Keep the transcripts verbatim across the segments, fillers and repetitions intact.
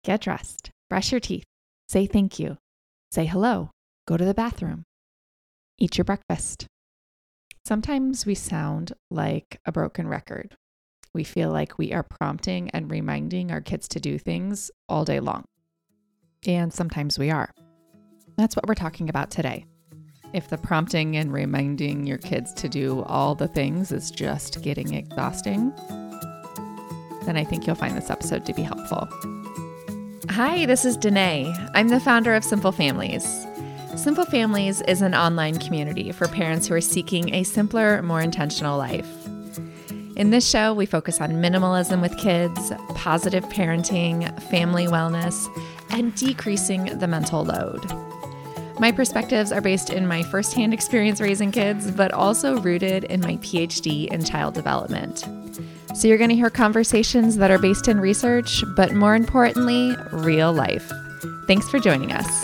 Get dressed, brush your teeth, say thank you, say hello, go to the bathroom, eat your breakfast. Sometimes we sound like a broken record. We feel like we are prompting and reminding our kids to do things all day long. And sometimes we are. That's what we're talking about today. If the prompting and reminding your kids to do all the things is just getting exhausting, then I think you'll find this episode to be helpful. Hi, this is Danae. I'm the founder of Simple Families. Simple Families is an online community for parents who are seeking a simpler, more intentional life. In this show, we focus on minimalism with kids, positive parenting, family wellness, and decreasing the mental load. My perspectives are based in my firsthand experience raising kids, but also rooted in my P H D in child development. So you're going to hear conversations that are based in research, but more importantly, real life. Thanks for joining us.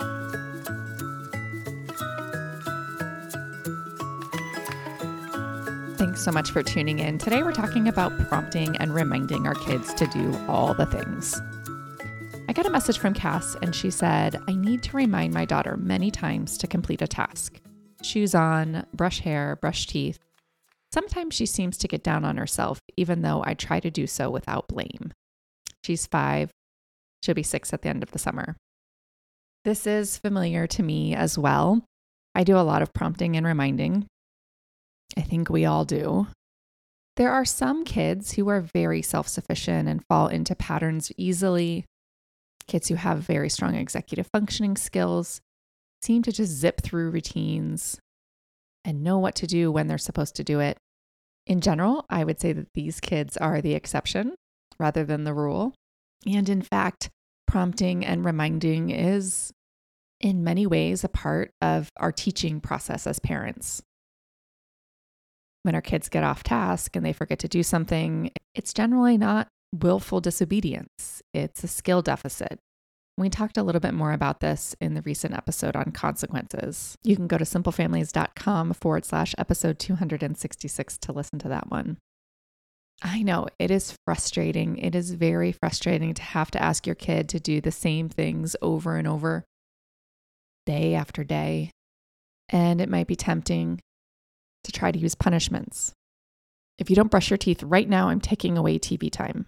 Thanks so much for tuning in. Today we're talking about prompting and reminding our kids to do all the things. I got a message from Cass and she said, I need to remind my daughter many times to complete a task. Shoes on, brush hair, brush teeth. Sometimes she seems to get down on herself, even though I try to do so without blame. She's five. She'll be six at the end of the summer. This is familiar to me as well. I do a lot of prompting and reminding. I think we all do. There are some kids who are very self-sufficient and fall into patterns easily. Kids who have very strong executive functioning skills seem to just zip through routines and know what to do when they're supposed to do it. In general, I would say that these kids are the exception rather than the rule. And in fact, prompting and reminding is in many ways a part of our teaching process as parents. When our kids get off task and they forget to do something, it's generally not willful disobedience. It's a skill deficit. We talked a little bit more about this in the recent episode on consequences. You can go to simplefamilies.com forward slash episode two sixty-six to listen to that one. I know it is frustrating. It is very frustrating to have to ask your kid to do the same things over and over, day after day. And it might be tempting to try to use punishments. If you don't brush your teeth right now, I'm taking away T V time.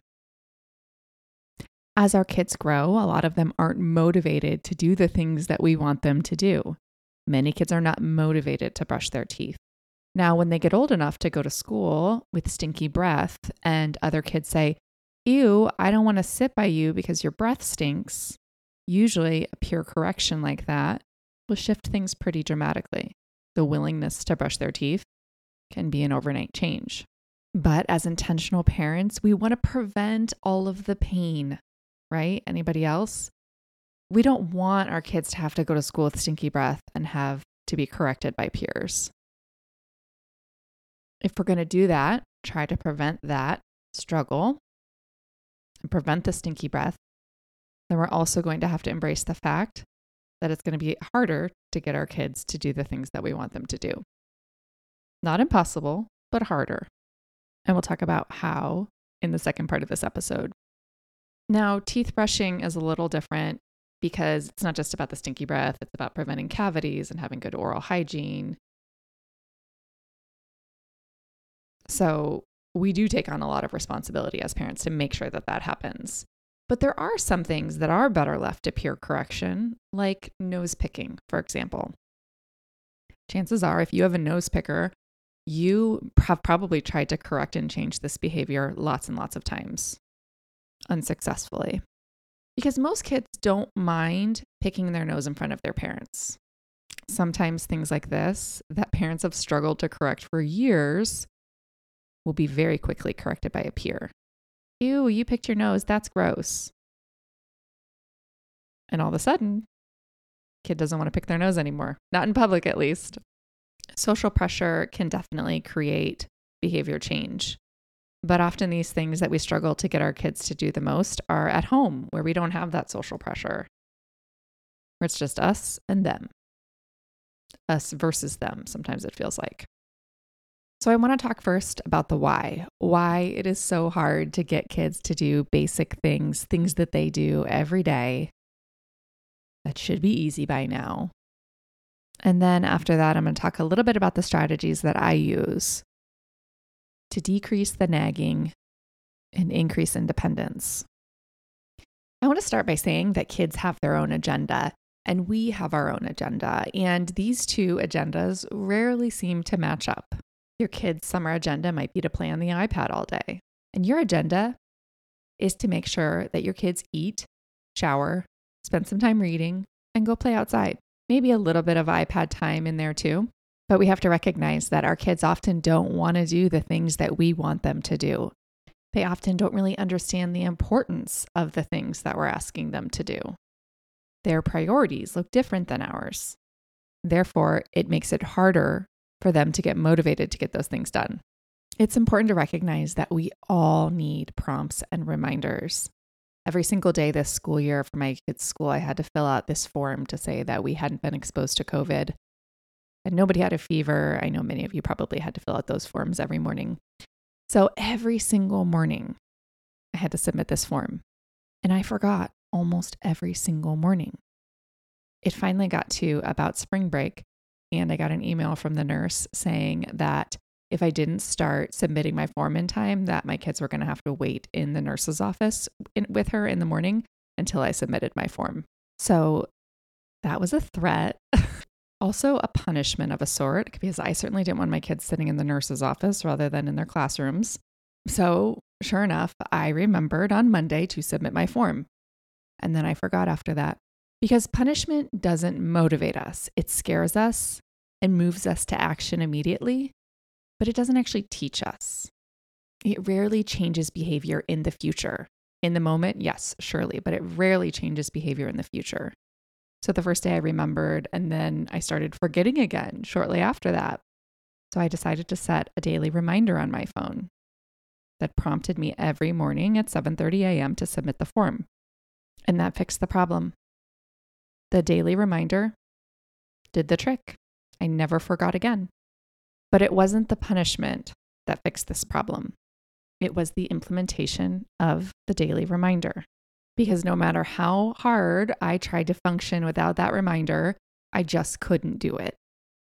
As our kids grow, a lot of them aren't motivated to do the things that we want them to do. Many kids are not motivated to brush their teeth. Now, when they get old enough to go to school with stinky breath and other kids say, ew, I don't want to sit by you because your breath stinks, usually a peer correction like that will shift things pretty dramatically. The willingness to brush their teeth can be an overnight change. But as intentional parents, we want to prevent all of the pain, right? Anybody else? We don't want our kids to have to go to school with stinky breath and have to be corrected by peers. If we're going to do that, try to prevent that struggle and prevent the stinky breath, then we're also going to have to embrace the fact that it's going to be harder to get our kids to do the things that we want them to do. Not impossible, but harder. And we'll talk about how in the second part of this episode. Now, teeth brushing is a little different because it's not just about the stinky breath. It's about preventing cavities and having good oral hygiene. So we do take on a lot of responsibility as parents to make sure that that happens. But there are some things that are better left to peer correction, like nose picking, for example. Chances are, if you have a nose picker, you have probably tried to correct and change this behavior lots and lots of times, unsuccessfully. Because most kids don't mind picking their nose in front of their parents. Sometimes things like this, that parents have struggled to correct for years, will be very quickly corrected by a peer. Ew, you picked your nose. That's gross. And all of a sudden, kid doesn't want to pick their nose anymore. Not in public, at least. Social pressure can definitely create behavior change. But often these things that we struggle to get our kids to do the most are at home, where we don't have that social pressure, where it's just us and them. Us versus them, sometimes it feels like. So I want to talk first about the why. Why it is so hard to get kids to do basic things, things that they do every day. That should be easy by now. And then after that, I'm going to talk a little bit about the strategies that I use to decrease the nagging and increase independence. I want to start by saying that kids have their own agenda and we have our own agenda. And these two agendas rarely seem to match up. Your kid's summer agenda might be to play on the iPad all day. And your agenda is to make sure that your kids eat, shower, spend some time reading, and go play outside. Maybe a little bit of iPad time in there too. But we have to recognize that our kids often don't want to do the things that we want them to do. They often don't really understand the importance of the things that we're asking them to do. Their priorities look different than ours. Therefore, it makes it harder for them to get motivated to get those things done. It's important to recognize that we all need prompts and reminders. Every single day this school year for my kids' school, I had to fill out this form to say that we hadn't been exposed to COVID and nobody had a fever. I know many of you probably had to fill out those forms every morning. So every single morning, I had to submit this form. And I forgot almost every single morning. It finally got to about spring break, and I got an email from the nurse saying that if I didn't start submitting my form in time, that my kids were going to have to wait in the nurse's office in, with her in the morning until I submitted my form. So that was a threat. Also a punishment of a sort, because I certainly didn't want my kids sitting in the nurse's office rather than in their classrooms. So sure enough, I remembered on Monday to submit my form. And then I forgot after that, because punishment doesn't motivate us. It scares us and moves us to action immediately, but it doesn't actually teach us. It rarely changes behavior in the future. In the moment, yes, surely, but it rarely changes behavior in the future. So the first day I remembered, and then I started forgetting again shortly after that. So I decided to set a daily reminder on my phone that prompted me every morning at seven thirty a.m. to submit the form. And that fixed the problem. The daily reminder did the trick. I never forgot again. But it wasn't the punishment that fixed this problem. It was the implementation of the daily reminder. Because no matter how hard I tried to function without that reminder, I just couldn't do it.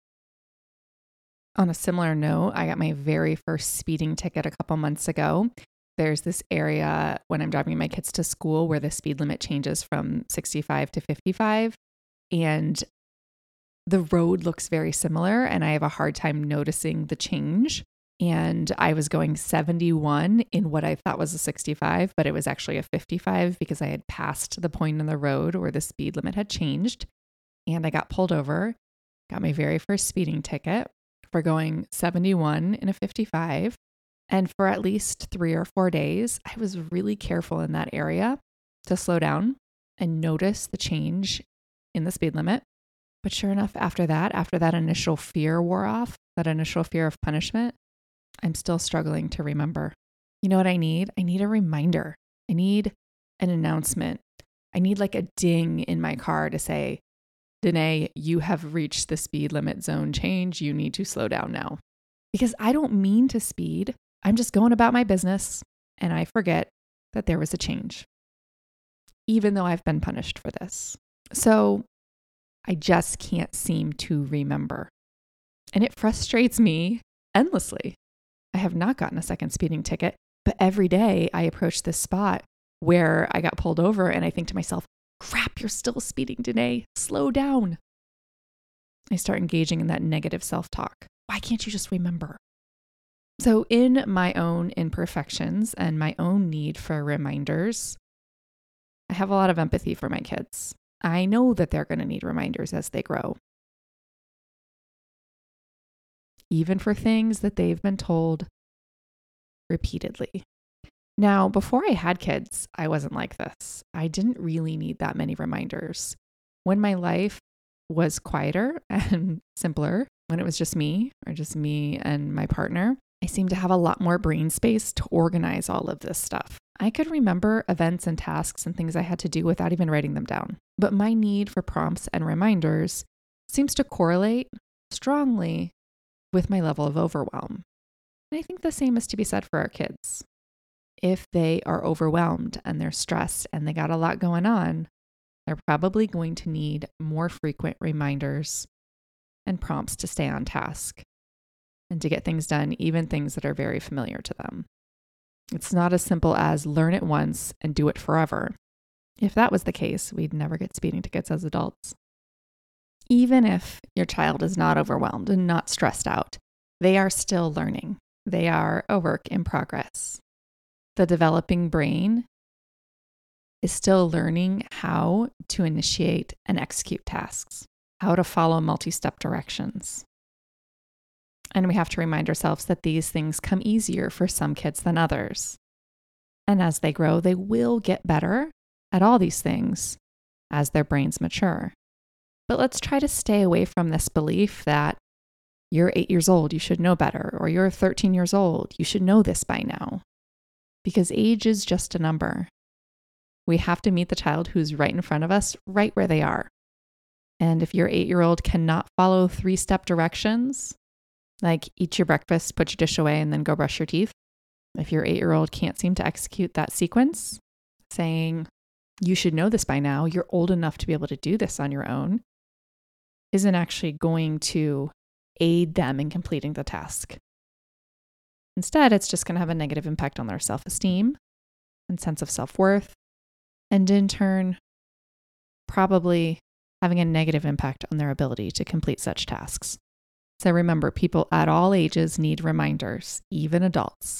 On a similar note, I got my very first speeding ticket a couple months ago. There's this area when I'm driving my kids to school where the speed limit changes from sixty-five to fifty-five. And the road looks very similar, and I have a hard time noticing the change. And I was going seventy-one in what I thought was a sixty-five, but it was actually a fifty-five because I had passed the point in the road where the speed limit had changed. And I got pulled over, got my very first speeding ticket for going seventy-one in a fifty-five. And for at least three or four days, I was really careful in that area to slow down and notice the change in the speed limit. But sure enough, after that, after that initial fear wore off, that initial fear of punishment, I'm still struggling to remember. You know what I need? I need a reminder. I need an announcement. I need like a ding in my car to say, Danae, you have reached the speed limit zone change. You need to slow down now. Because I don't mean to speed. I'm just going about my business and I forget that there was a change, even though I've been punished for this. So I just can't seem to remember. And it frustrates me endlessly. I have not gotten a second speeding ticket, but every day I approach this spot where I got pulled over and I think to myself, crap, you're still speeding, Danae. Slow down. I start engaging in that negative self-talk. Why can't you just remember? So in my own imperfections and my own need for reminders, I have a lot of empathy for my kids. I know that they're going to need reminders as they grow. Even for things that they've been told repeatedly. Now, before I had kids, I wasn't like this. I didn't really need that many reminders. When my life was quieter and simpler, when it was just me or just me and my partner, I seemed to have a lot more brain space to organize all of this stuff. I could remember events and tasks and things I had to do without even writing them down. But my need for prompts and reminders seems to correlate strongly with my level of overwhelm. And I think the same is to be said for our kids. If they are overwhelmed and they're stressed and they got a lot going on, they're probably going to need more frequent reminders and prompts to stay on task and to get things done, even things that are very familiar to them. It's not as simple as learn it once and do it forever. If that was the case, we'd never get speeding tickets as adults. Even if your child is not overwhelmed and not stressed out, they are still learning. They are a work in progress. The developing brain is still learning how to initiate and execute tasks, how to follow multi-step directions. And we have to remind ourselves that these things come easier for some kids than others. And as they grow, they will get better at all these things as their brains mature. But let's try to stay away from this belief that you're eight years old, you should know better, or you're thirteen years old, you should know this by now. Because age is just a number. We have to meet the child who's right in front of us, right where they are. And if your eight-year-old cannot follow three-step directions, like eat your breakfast, put your dish away, and then go brush your teeth, if your eight-year-old can't seem to execute that sequence, saying, you should know this by now, you're old enough to be able to do this on your own, isn't actually going to aid them in completing the task. Instead, it's just going to have a negative impact on their self-esteem and sense of self-worth, and in turn, probably having a negative impact on their ability to complete such tasks. So remember, people at all ages need reminders, even adults,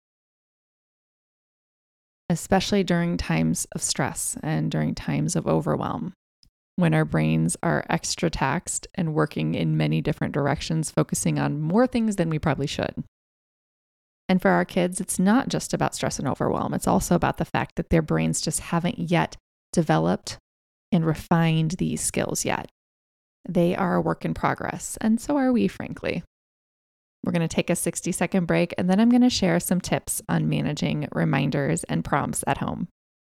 especially during times of stress and during times of overwhelm, when our brains are extra taxed and working in many different directions, focusing on more things than we probably should. And for our kids, it's not just about stress and overwhelm. It's also about the fact that their brains just haven't yet developed and refined these skills yet. They are a work in progress, and so are we, frankly. We're going to take a sixty second break, and then I'm going to share some tips on managing reminders and prompts at home.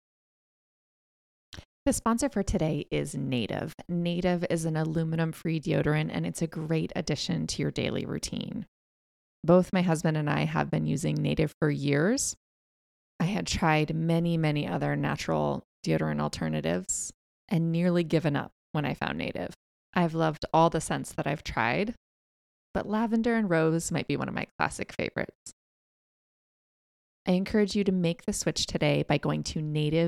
The sponsor for today is Native. Native is an aluminum-free deodorant, and it's a great addition to your daily routine. Both my husband and I have been using Native for years. I had tried many, many other natural deodorant alternatives and nearly given up when I found Native. I've loved all the scents that I've tried, but lavender and rose might be one of my classic favorites. I encourage you to make the switch today by going to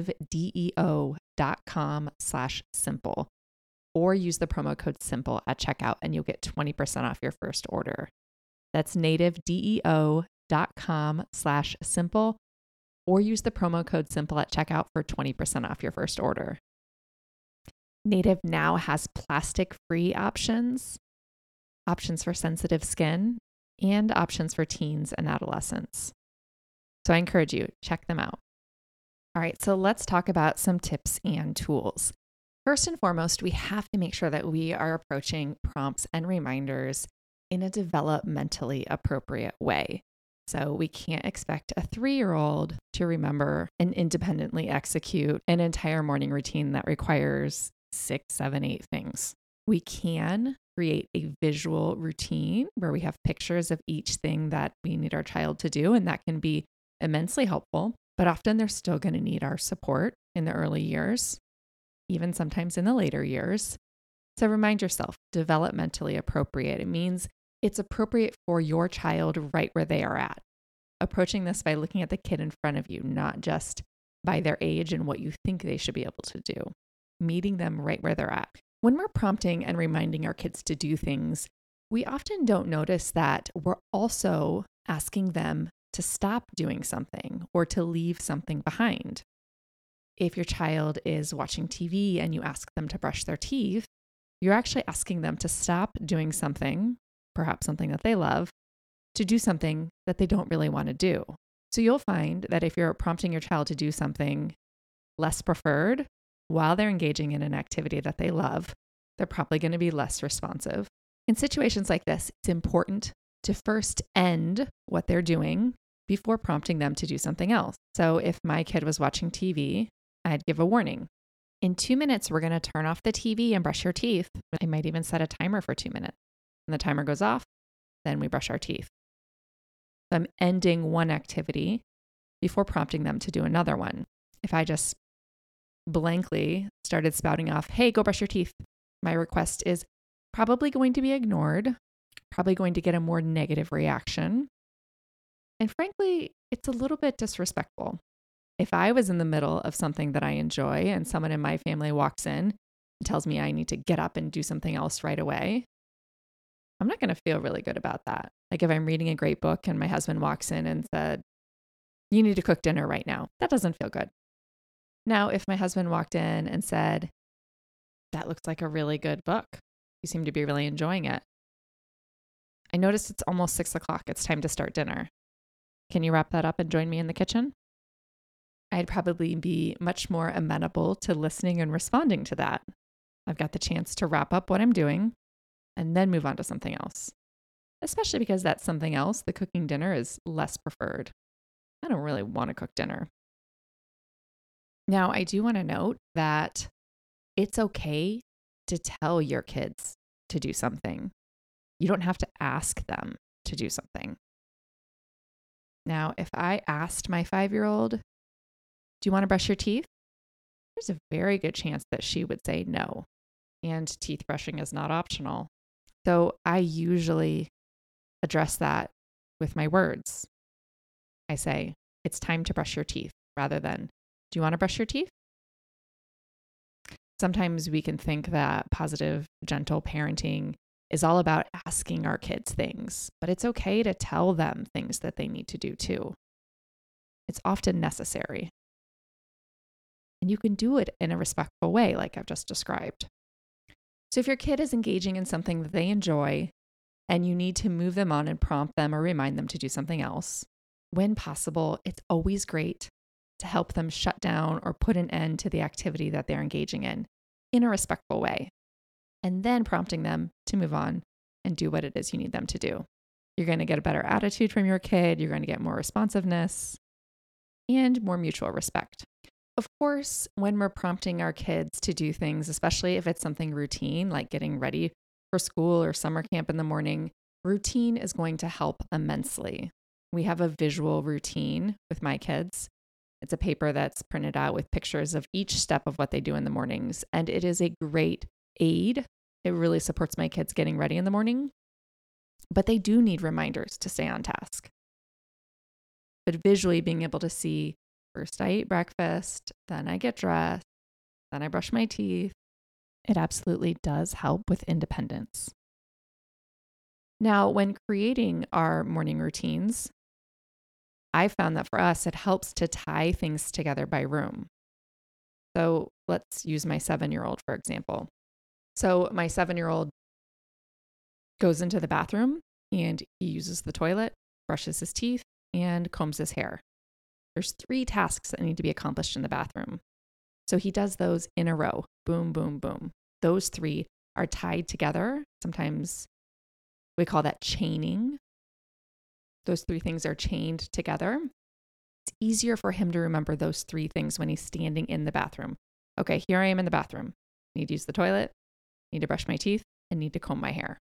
nativedeo.com slash simple or use the promo code simple at checkout and you'll get twenty percent off your first order. That's nativedeo.com slash simple or use the promo code simple at checkout for twenty percent off your first order. Native now has plastic-free options, options for sensitive skin, and options for teens and adolescents. So I encourage you, check them out. All right, so let's talk about some tips and tools. First and foremost, we have to make sure that we are approaching prompts and reminders in a developmentally appropriate way. So we can't expect a three-year-old to remember and independently execute an entire morning routine that requires six, seven, eight things. We can create a visual routine where we have pictures of each thing that we need our child to do, and that can be immensely helpful, but often they're still going to need our support in the early years, even sometimes in the later years. So remind yourself, developmentally appropriate. It means it's appropriate for your child right where they are at. Approaching this by looking at the kid in front of you, not just by their age and what you think they should be able to do. Meeting them right where they're at. When we're prompting and reminding our kids to do things, we often don't notice that we're also asking them to stop doing something or to leave something behind. If your child is watching T V and you ask them to brush their teeth, you're actually asking them to stop doing something, perhaps something that they love, to do something that they don't really want to do. So you'll find that if you're prompting your child to do something less preferred while they're engaging in an activity that they love, they're probably going to be less responsive. In situations like this, it's important to first end what they're doing before prompting them to do something else. So if my kid was watching T V, I'd give a warning. In two minutes, we're going to turn off the T V and brush your teeth. I might even set a timer for two minutes. When the timer goes off, then we brush our teeth. So I'm ending one activity before prompting them to do another one. If I just blankly started spouting off, hey, go brush your teeth, my request is probably going to be ignored, probably going to get a more negative reaction. And frankly, it's a little bit disrespectful. If I was in the middle of something that I enjoy and someone in my family walks in and tells me I need to get up and do something else right away, I'm not going to feel really good about that. Like if I'm reading a great book and my husband walks in and said, you need to cook dinner right now, that doesn't feel good. Now, if my husband walked in and said, that looks like a really good book, you seem to be really enjoying it. I noticed it's almost six o'clock. It's time to start dinner. Can you wrap that up and join me in the kitchen? I'd probably be much more amenable to listening and responding to that. I've got the chance to wrap up what I'm doing and then move on to something else, especially because that something else, the cooking dinner, is less preferred. I don't really want to cook dinner. Now, I do want to note that it's okay to tell your kids to do something. You don't have to ask them to do something. Now, if I asked my five-year-old, do you want to brush your teeth? There's a very good chance that she would say no. And teeth brushing is not optional. So I usually address that with my words. I say, it's time to brush your teeth, rather than, do you want to brush your teeth? Sometimes we can think that positive, gentle parenting is all about asking our kids things, but it's okay to tell them things that they need to do too. It's often necessary. And you can do it in a respectful way, like I've just described. So if your kid is engaging in something that they enjoy and you need to move them on and prompt them or remind them to do something else, when possible, it's always great to help them shut down or put an end to the activity that they're engaging in, in a respectful way, and then prompting them to move on and do what it is you need them to do. You're going to get a better attitude from your kid. You're going to get more responsiveness and more mutual respect. Of course, when we're prompting our kids to do things, especially if it's something routine, like getting ready for school or summer camp in the morning, routine is going to help immensely. We have a visual routine with my kids. It's a paper that's printed out with pictures of each step of what they do in the mornings. And it is a great aid. It really supports my kids getting ready in the morning. But they do need reminders to stay on task. But visually being able to see, first I eat breakfast, then I get dressed, then I brush my teeth, it absolutely does help with independence. Now, when creating our morning routines, I found that for us, it helps to tie things together by room. So let's use my seven-year-old, for example. So my seven-year-old goes into the bathroom and he uses the toilet, brushes his teeth, and combs his hair. There's three tasks that need to be accomplished in the bathroom. So he does those in a row. Boom, boom, boom. Those three are tied together. Sometimes we call that chaining. Those three things are chained together. It's easier for him to remember those three things when he's standing in the bathroom. Okay, here I am in the bathroom. Need to use the toilet, need to brush my teeth, and need to comb my hair.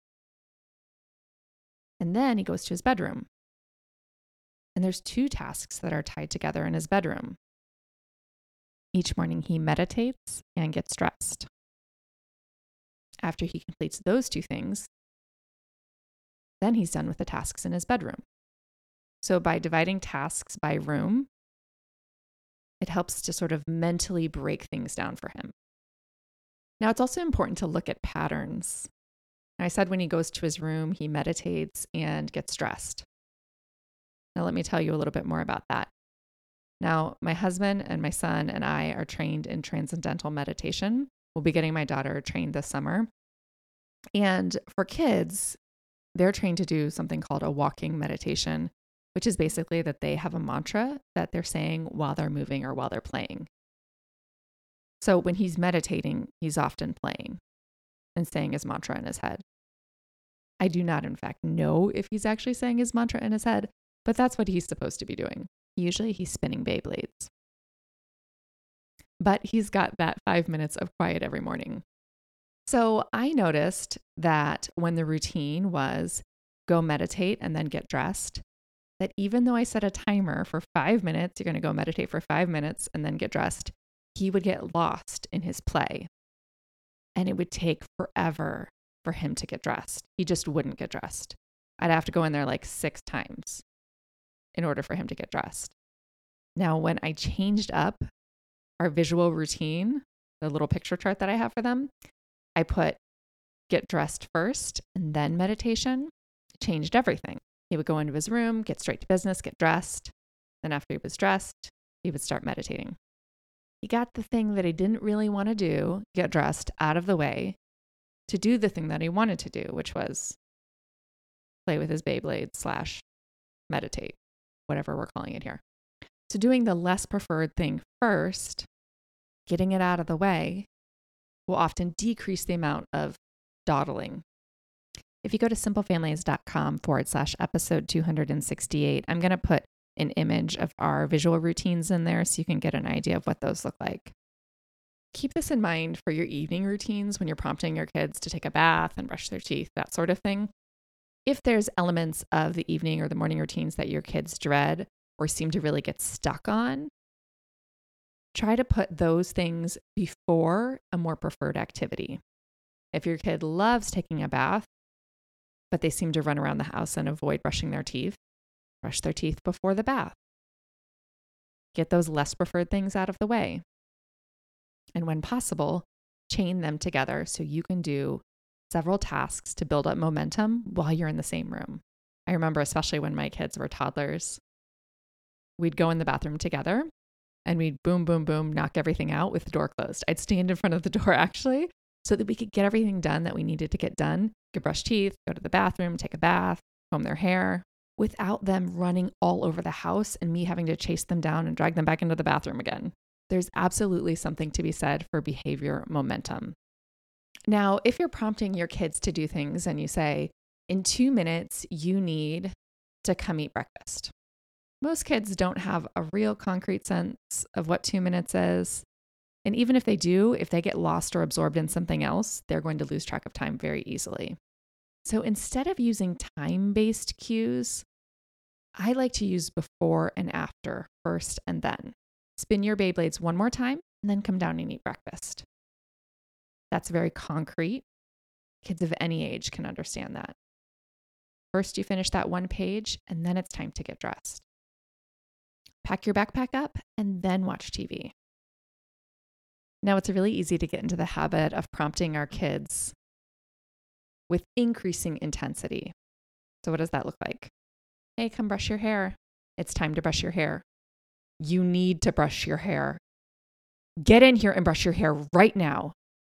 And then he goes to his bedroom. And there's two tasks that are tied together in his bedroom. Each morning he meditates and gets dressed. After he completes those two things, then he's done with the tasks in his bedroom. So by dividing tasks by room, it helps to sort of mentally break things down for him. Now, it's also important to look at patterns. I said when he goes to his room, he meditates and gets dressed. Now, let me tell you a little bit more about that. Now, my husband and my son and I are trained in transcendental meditation. We'll be getting my daughter trained this summer. And for kids, they're trained to do something called a walking meditation, which is basically that they have a mantra that they're saying while they're moving or while they're playing. So when he's meditating, he's often playing and saying his mantra in his head. I do not, in fact, know if he's actually saying his mantra in his head, but that's what he's supposed to be doing. Usually he's spinning Beyblades. But he's got that five minutes of quiet every morning. So I noticed that when the routine was go meditate and then get dressed, that even though I set a timer for five minutes, you're going to go meditate for five minutes and then get dressed, he would get lost in his play. And it would take forever for him to get dressed. He just wouldn't get dressed. I'd have to go in there like six times in order for him to get dressed. Now, when I changed up our visual routine, the little picture chart that I have for them, I put get dressed first and then meditation. It changed everything. He would go into his room, get straight to business, get dressed. Then after he was dressed, he would start meditating. He got the thing that he didn't really want to do, get dressed, out of the way to do the thing that he wanted to do, which was play with his Beyblade slash meditate, whatever we're calling it here. So doing the less preferred thing first, getting it out of the way, will often decrease the amount of dawdling. If you go to simplefamilies.com forward slash episode two sixty-eight, I'm going to put an image of our visual routines in there so you can get an idea of what those look like. Keep this in mind for your evening routines when you're prompting your kids to take a bath and brush their teeth, that sort of thing. If there's elements of the evening or the morning routines that your kids dread or seem to really get stuck on, try to put those things before a more preferred activity. If your kid loves taking a bath, but they seem to run around the house and avoid brushing their teeth, brush their teeth before the bath. Get those less preferred things out of the way. And when possible, chain them together so you can do several tasks to build up momentum while you're in the same room. I remember, especially when my kids were toddlers, we'd go in the bathroom together and we'd boom, boom, boom, knock everything out with the door closed. I'd stand in front of the door actually so that we could get everything done that we needed to get done. Could brush teeth, go to the bathroom, take a bath, comb their hair, without them running all over the house and me having to chase them down and drag them back into the bathroom again. There's absolutely something to be said for behavior momentum. Now, if you're prompting your kids to do things and you say, in two minutes, you need to come eat breakfast. Most kids don't have a real concrete sense of what two minutes is. And even if they do, if they get lost or absorbed in something else, they're going to lose track of time very easily. So instead of using time-based cues, I like to use before and after, first and then. Spin your Beyblades one more time and then come down and eat breakfast. That's very concrete. Kids of any age can understand that. First, you finish that one page and then it's time to get dressed. Pack your backpack up and then watch T V. Now, it's really easy to get into the habit of prompting our kids with increasing intensity. So what does that look like? Hey, come brush your hair. It's time to brush your hair. You need to brush your hair. Get in here and brush your hair right now.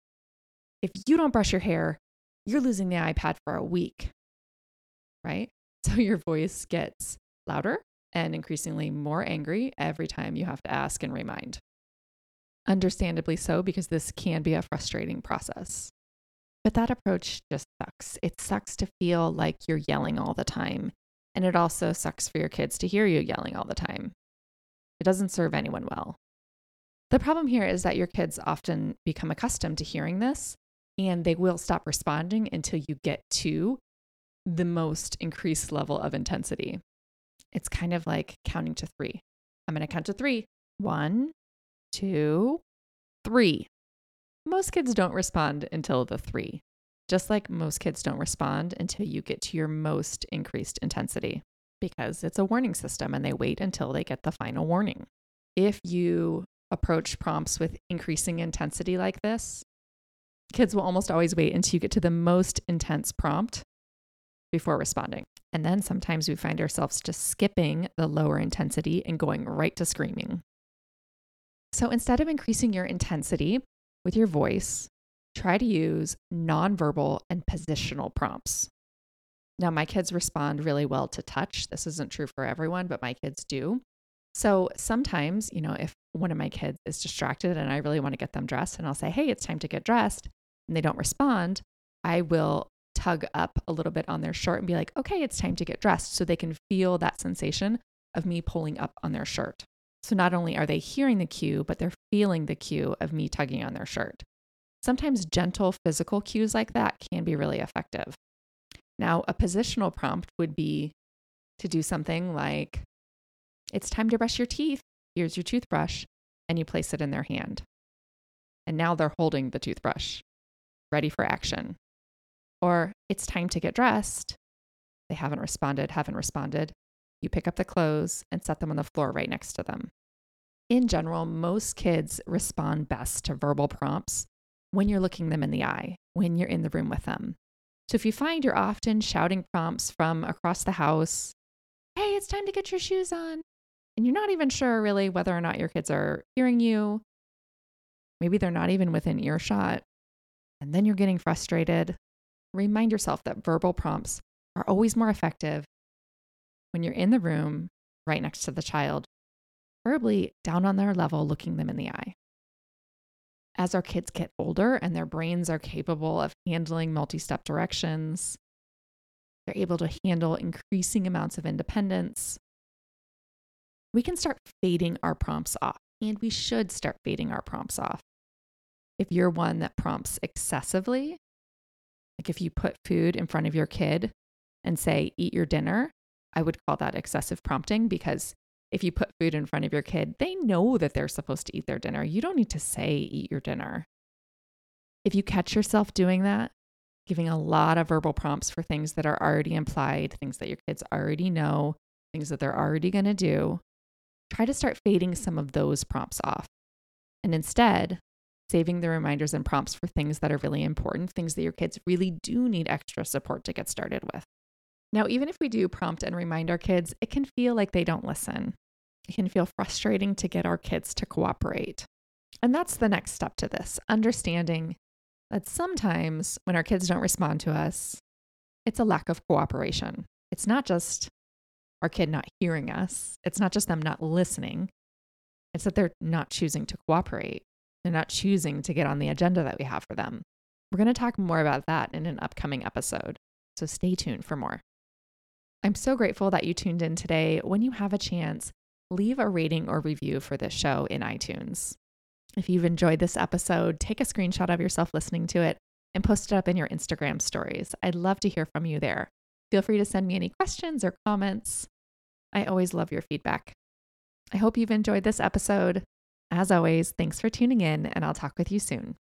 If you don't brush your hair, you're losing the iPad for a week, right? So your voice gets louder and increasingly more angry every time you have to ask and remind. Understandably so, because this can be a frustrating process. But that approach just sucks. It sucks to feel like you're yelling all the time. And it also sucks for your kids to hear you yelling all the time. It doesn't serve anyone well. The problem here is that your kids often become accustomed to hearing this, and they will stop responding until you get to the most increased level of intensity. It's kind of like counting to three. I'm going to count to three. One, two, three. Most kids don't respond until the three, just like most kids don't respond until you get to your most increased intensity, because it's a warning system and they wait until they get the final warning. If you approach prompts with increasing intensity like this, kids will almost always wait until you get to the most intense prompt before responding. And then sometimes we find ourselves just skipping the lower intensity and going right to screaming. So instead of increasing your intensity with your voice, try to use nonverbal and positional prompts. Now, my kids respond really well to touch. This isn't true for everyone, but my kids do. So sometimes, you know, if one of my kids is distracted and I really want to get them dressed and I'll say, hey, it's time to get dressed, and they don't respond, I will tug up a little bit on their shirt and be like, okay, it's time to get dressed, so they can feel that sensation of me pulling up on their shirt. So not only are they hearing the cue, but they're feeling the cue of me tugging on their shirt. Sometimes gentle physical cues like that can be really effective. Now, a positional prompt would be to do something like, it's time to brush your teeth. Here's your toothbrush. And you place it in their hand. And now they're holding the toothbrush, ready for action. Or it's time to get dressed. They haven't responded, haven't responded. You pick up the clothes and set them on the floor right next to them. In general, most kids respond best to verbal prompts when you're looking them in the eye, when you're in the room with them. So if you find you're often shouting prompts from across the house, hey, it's time to get your shoes on, and you're not even sure really whether or not your kids are hearing you, maybe they're not even within earshot, and then you're getting frustrated, remind yourself that verbal prompts are always more effective when you're in the room right next to the child, preferably down on their level, looking them in the eye. As our kids get older and their brains are capable of handling multi-step directions, they're able to handle increasing amounts of independence, we can start fading our prompts off, and we should start fading our prompts off. If you're one that prompts excessively, like if you put food in front of your kid and say, eat your dinner, I would call that excessive prompting, because if you put food in front of your kid, they know that they're supposed to eat their dinner. You don't need to say, eat your dinner. If you catch yourself doing that, giving a lot of verbal prompts for things that are already implied, things that your kids already know, things that they're already going to do, try to start fading some of those prompts off. And instead, saving the reminders and prompts for things that are really important, things that your kids really do need extra support to get started with. Now, even if we do prompt and remind our kids, it can feel like they don't listen. It can feel frustrating to get our kids to cooperate. And that's the next step to this, understanding that sometimes when our kids don't respond to us, it's a lack of cooperation. It's not just our kid not hearing us. It's not just them not listening. It's that they're not choosing to cooperate. They're not choosing to get on the agenda that we have for them. We're going to talk more about that in an upcoming episode, so stay tuned for more. I'm so grateful that you tuned in today. When you have a chance, leave a rating or review for this show in iTunes. If you've enjoyed this episode, take a screenshot of yourself listening to it and post it up in your Instagram stories. I'd love to hear from you there. Feel free to send me any questions or comments. I always love your feedback. I hope you've enjoyed this episode. As always, thanks for tuning in, and I'll talk with you soon.